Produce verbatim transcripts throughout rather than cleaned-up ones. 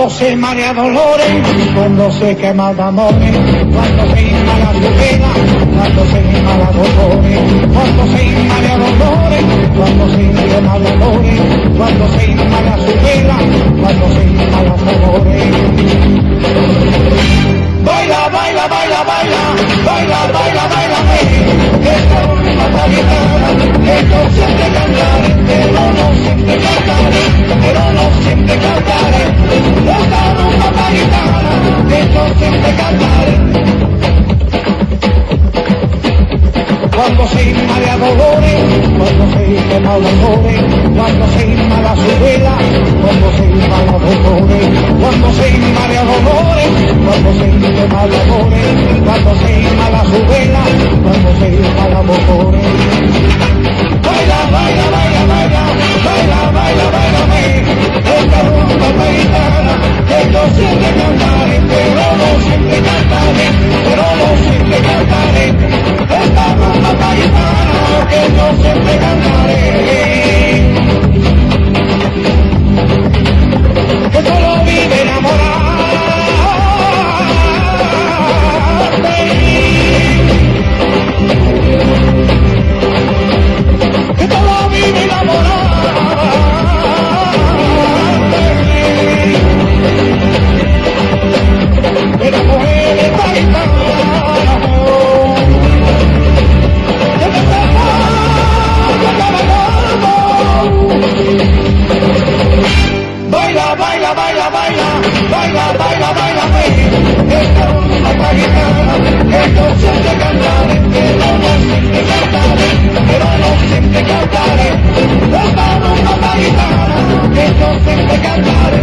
Cuando se marea dolores, cuando se quema de amores, cuando se inmala su pena, cuando se inmala dolores, cuando se inmala dolores, cuando se quema de amores, cuando se inmala su pena, cuando se inmala dolores. Baila, baila, baila, baila, baila, baila, baila, esta rumba taguitana, esto siempre cantaré, pero no siempre cantaré, pero no siempre cantaré, esta rumba taguitana, esto siempre cantaré. Cuando se inmala dolores, cuando se quema dolores, cuando se inmala su vela, cuando se inmala dolores, cuando se inmala dolores, cuando se quema dolores, cuando se inmala su vela, cuando se inmala dolores. Baila, baila, baila, baila, baila, baila, baila, esta rumba taguitana, que yo siempre cantaré, pero no siempre cantaré, pero no siempre cantaré, esta rumba taguitana, que yo siempre cantaré. Que solo vive enamorada, que solo vive enamorada, de la mujer taguitana. Baila, baila, baila, baila, baila, baila, baila, esta rumba taguitana, que yo siempre cantaré, pero no siempre cantaré, pero no siempre cantaré, esta rumba taguitana, que yo siempre cantaré.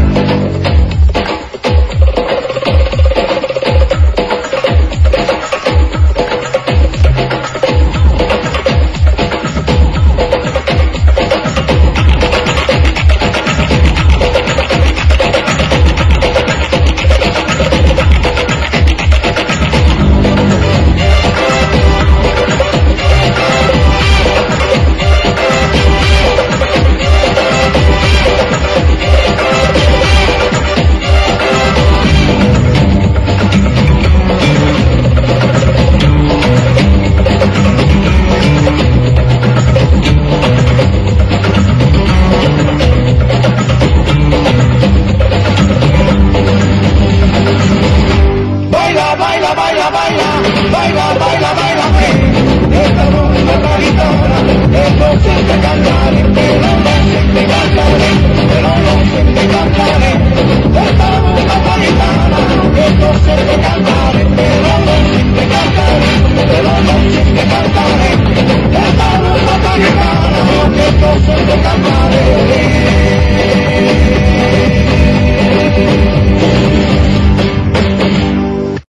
Cantaré,